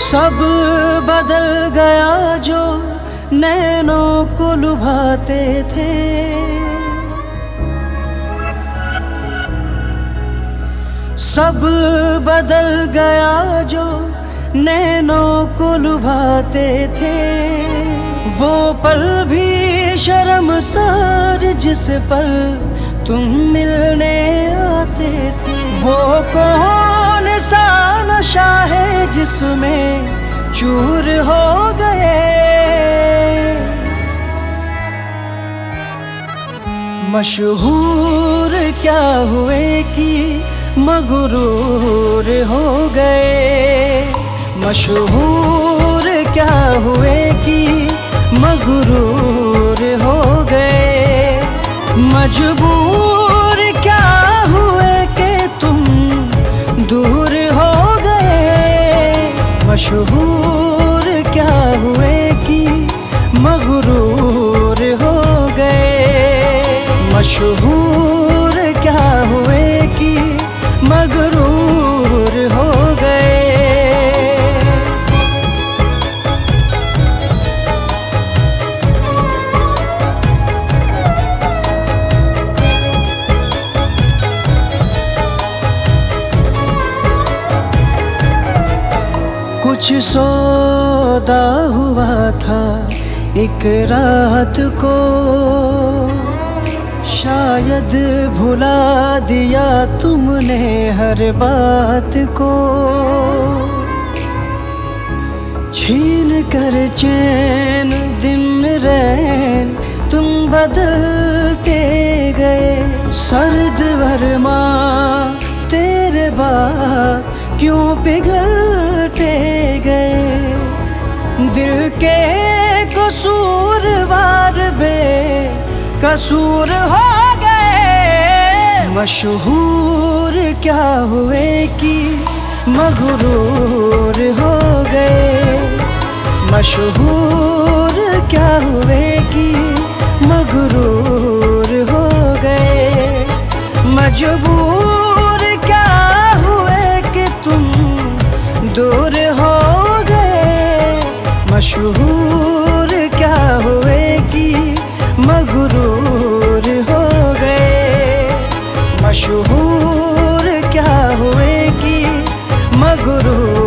सब बदल गया जो नैनों को लुभाते थे। सब बदल गया जो नैनों को लुभाते थे। वो पल भी शर्मसार जिस पल तुम मिलने आते थे। वो कौन सा नशा है जिसमें चूर हो गए। मशहूर क्या हुए कि मगरूर हो गए। मशहूर क्या हुए कि मगरूर हो गए। मजबूर क्या हुए कि तुम दूर हो गए। मशहूर क्या हुए कि मगरूर हो गए। मशहूर क्या हुए कि मगरूर हो गए। कुछ सौदा हुआ था एक रात को, शायद भुला दिया तुमने हर बात को। छीन कर चैन दिन रैन तुम बदलते गए। सर्द वरमा तेरे बाद क्यों पिघलते गए। दिल के कसूरवार बेकसूर हो गए। मशहूर क्या हुए कि मगरूर हो गए। मशहूर क्या हुए कि मगरूर हो गए। मजबूर क्या हुए कि तुम दूर हो गए। मशहूर क्या हुए कि मगरूर हो गए। मशहूर क्या हुए कि मगरूर